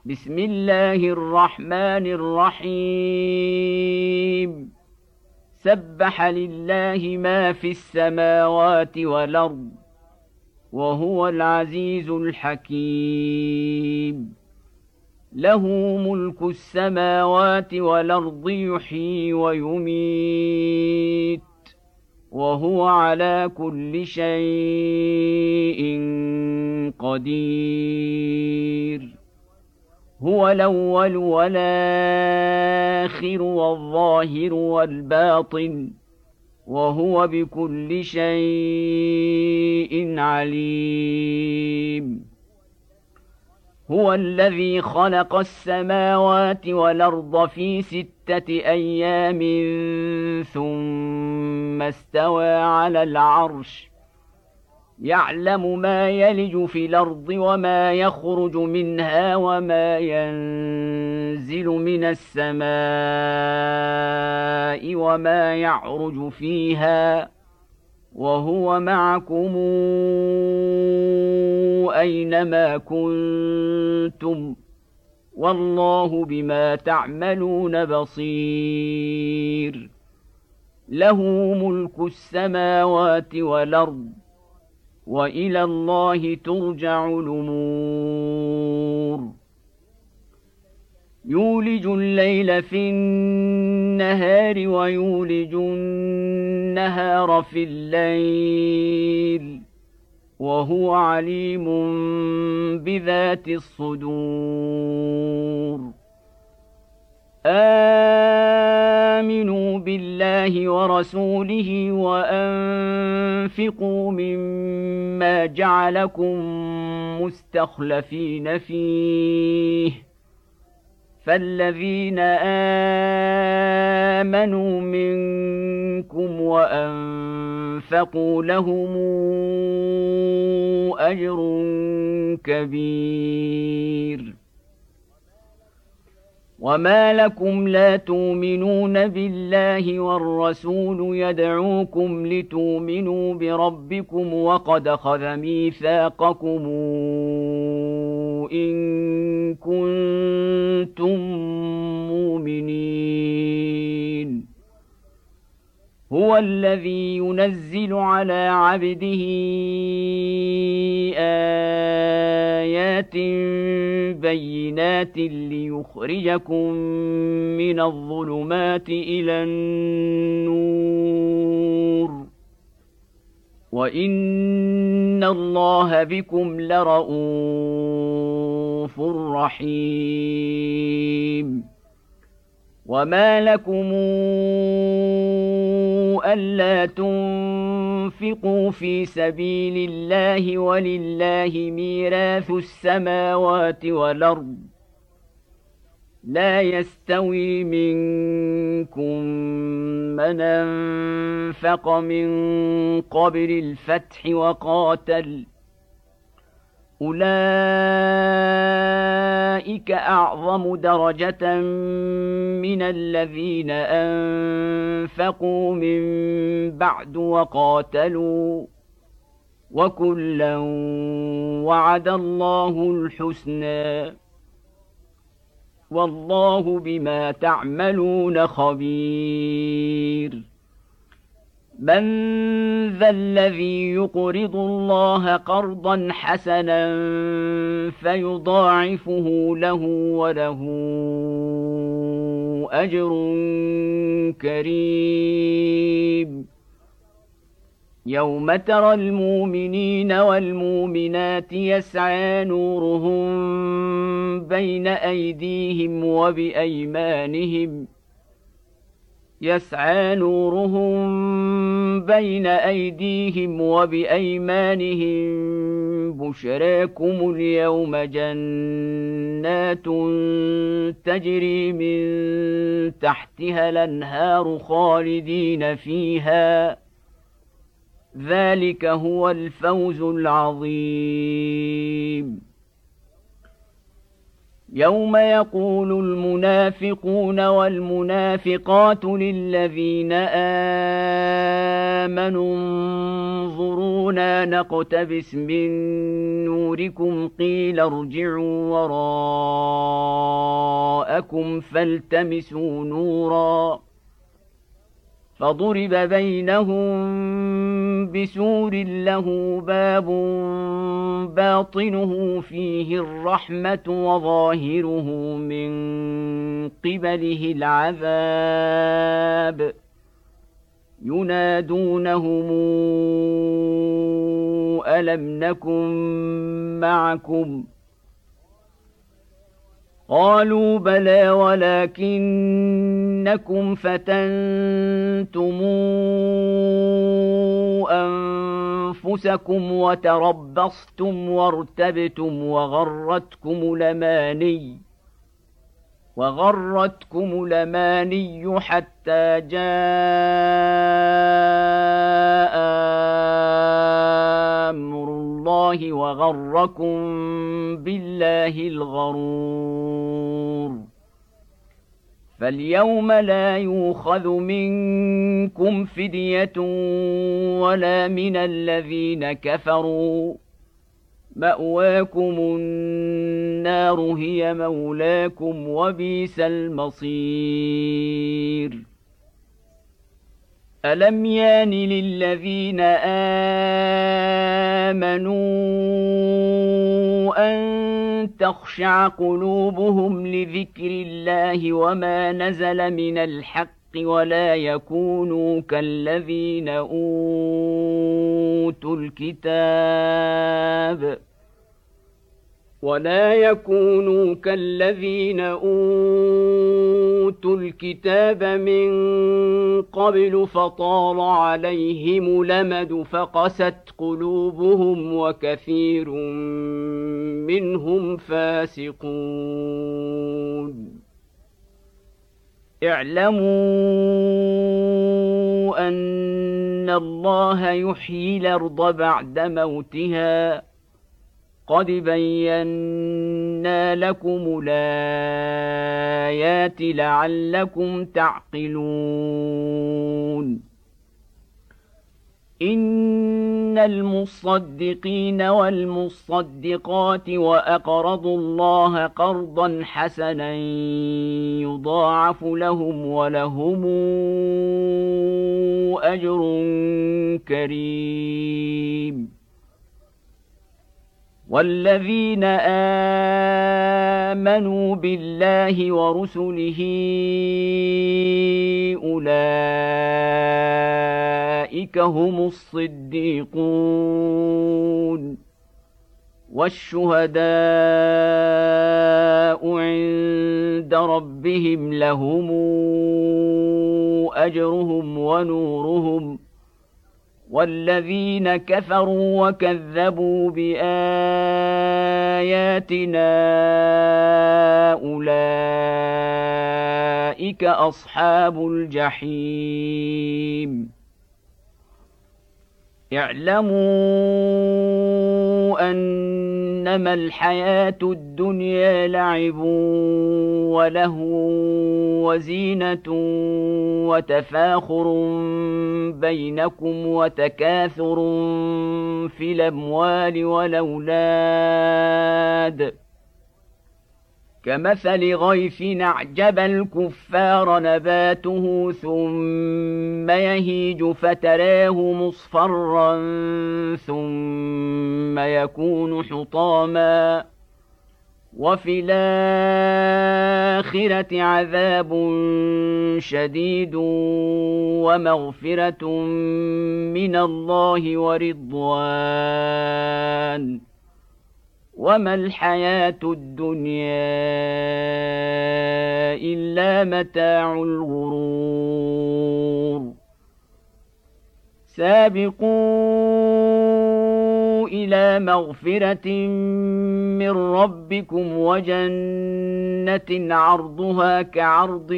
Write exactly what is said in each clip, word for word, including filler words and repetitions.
بسم الله الرحمن الرحيم سبح لله ما في السماوات والأرض وهو العزيز الحكيم له ملك السماوات والأرض يحيي ويميت وهو على كل شيء قدير هو الأول والآخر والظاهر والباطن وهو بكل شيء عليم هو الذي خلق السماوات والأرض في ستة أيام ثم استوى على العرش يعلم ما يلج في الأرض وما يخرج منها وما ينزل من السماء وما يعرج فيها وهو معكم أينما كنتم والله بما تعملون بصير له ملك السماوات والأرض وإلى الله ترجع الأمور يولج الليل في النهار ويولج النهار في الليل وهو عليم بذات الصدور آمنوا بالله ورسوله وأنفقوا مما جعلكم مستخلفين فيه فالذين آمنوا منكم وأنفقوا لهم أجر كبير وما لكم لا تؤمنون بالله والرسول يدعوكم لتؤمنوا بربكم وقد أخذ ميثاقكم إن كنتم مؤمنين هو الذي ينزل على عبده آيات بينات ليخرجكم من الظلمات إلى النور وإن الله بكم لرءوف رحيم وما لكم ألا تنفقوا في سبيل الله ولله ميراث السماوات والأرض لا يستوي منكم من أنفق من قبل الفتح وقاتل أولئك أعظم درجة من الذين أنفقوا من بعد وقاتلوا وكلا وعد الله الحسنى والله بما تعملون خبير من ذا الذي يقرض الله قرضا حسنا فيضاعفه له وله أجر كريم يوم ترى المؤمنين والمؤمنات يسعى نورهم بين أيديهم وبأيمانهم يسعى نورهم بين أيديهم وبأيمانهم بشراكم اليوم جنات تجري من تحتها الأنهار خالدين فيها ذلك هو الفوز العظيم يوم يقول المنافقون والمنافقات للذين آمنوا انظرونا نقتبس من نوركم قيل ارجعوا وراءكم فالتمسوا نورا فضرب بينهم بسور له باب باطنه فيه الرحمة وظاهره من قبله العذاب ينادونهم ألم نكن معكم قالوا بلى ولكنكم فتنتم أنفسكم وتربصتم وارتبتم وغرتكم الأماني وغرتكم الأماني حتى جاء أمر الله وغركم بالله الغرور فاليوم لا يؤخذ منكم فدية ولا من الذين كفروا مأواكم النار هي مولاكم وبئس المصير ألم يان للذين آمنوا أن تخشع قلوبهم لذكر الله وما نزل من الحق ولا يكونوا كالذين أوتوا الكتاب ولا يكونوا كالذين أوتوا الكتاب من قبل فطال عليهم الأمد فقست قلوبهم وكثير منهم فاسقون اعلموا أن الله يحيي الأرض بعد موتها قد بينا لكم الآيات لعلكم تعقلون إن المصدقين والمصدقات وأقرضوا الله قرضا حسنا يضاعف لهم ولهم أجر كريم والذين آمنوا بالله ورسله أولئك هم الصديقون والشهداء عند ربهم لهم أجرهم ونورهم والذين كفروا وكذبوا بآياتنا أولئك أصحاب الجحيم اعلموا أنما الحياة الدنيا لعب ولهو وزينة وتفاخر بينكم وتكاثر في الأموال والأولاد كمثل غيث أعجب الكفار نباته ثم يهيج فتراه مصفرا ثم يكون حطاما وفي الآخرة عذاب شديد ومغفرة من الله ورضوان وما الحياة الدنيا إلا متاع الغرور سابقوا إلى مغفرة من ربكم وجنة عرضها كعرض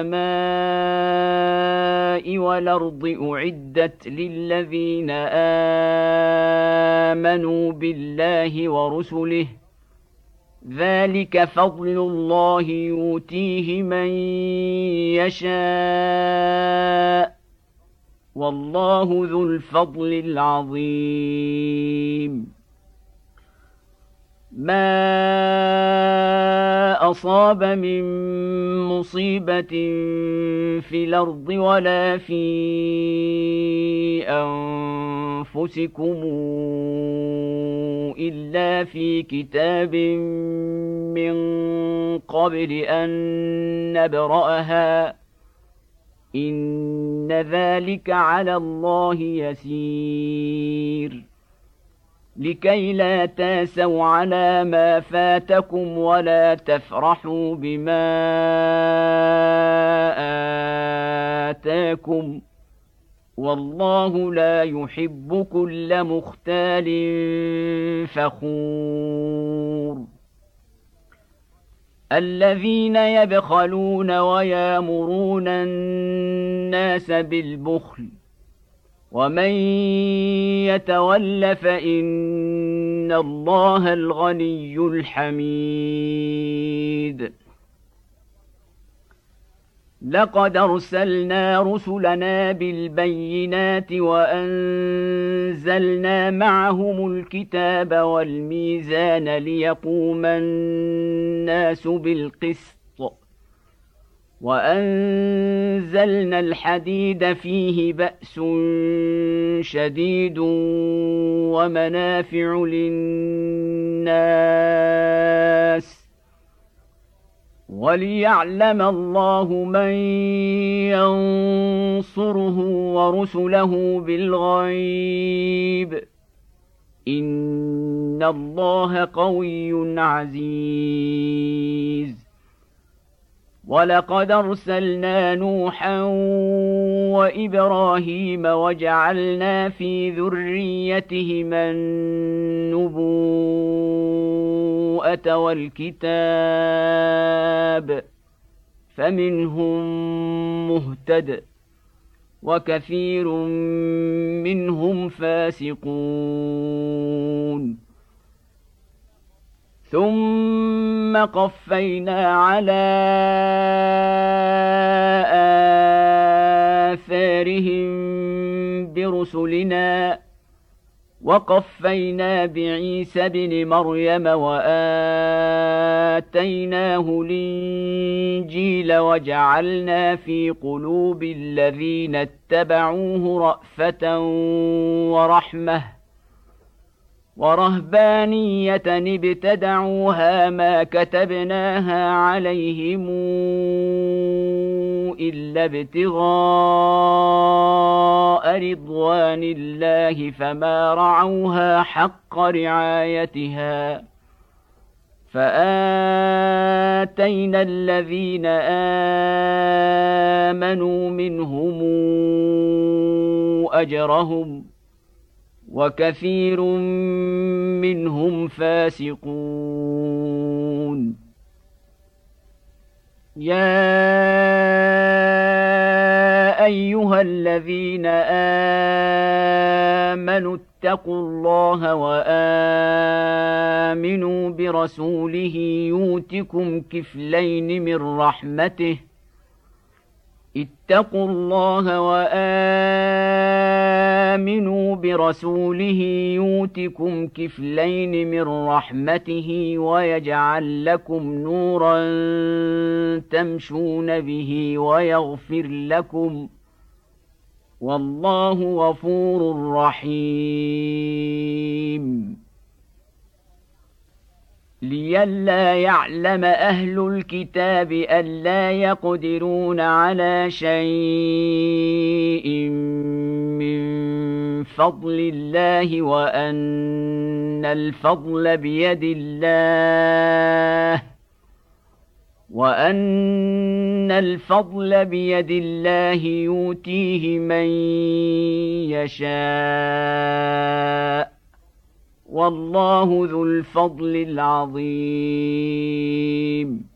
السماء والأرض أعدت للذين آمنوا بالله ورسله ذلك فضل الله يؤتيه من يشاء والله ذو الفضل العظيم ما أصاب من مصيبة في الأرض ولا في أنفسكم إلا في كتاب من قبل أن نبرأها إن ذلك على الله يسير لكي لا تاسوا على ما فاتكم ولا تفرحوا بما آتاكم والله لا يحب كل مختال فخور الذين يبخلون ويامرون الناس بالبخل ومن يتول فإن الله الغني الحميد لقد أرسلنا رسلنا بالبينات وأنزلنا معهم الكتاب والميزان ليقوم الناس بالقسط وأنزلنا الحديد فيه بأس شديد ومنافع للناس وليعلم الله من ينصره ورسله بالغيب إن الله قوي عزيز ولقد أرسلنا نوحا وإبراهيم وجعلنا في ذريتهما النبوءة والكتاب فمنهم مهتد وكثير منهم فاسقون ثم قفينا على آثارهم برسلنا وقفينا بعيسى ابن مريم وآتيناه الإنجيل وجعلنا في قلوب الذين اتبعوه رأفة ورحمة ورهبانية ابتدعوها ما كتبناها عليهم إلا ابتغاء رضوان الله فما رعوها حق رعايتها فآتينا الذين آمنوا منهم أجرهم وكثير منهم فاسقون يا أيها الذين آمنوا اتقوا الله وآمنوا برسوله يؤتكم كفلين من رحمته اتقوا الله وآمنوا برسوله يؤتكم كفلين من رحمته ويجعل لكم نورا تمشون به ويغفر لكم والله غفور رحيم لئلا يعلم أهل الكتاب ألا يقدرون على شيء من فضل الله وأن الفضل بيد الله وأن الفضل بيد الله يؤتيه من يشاء والله ذو الفضل العظيم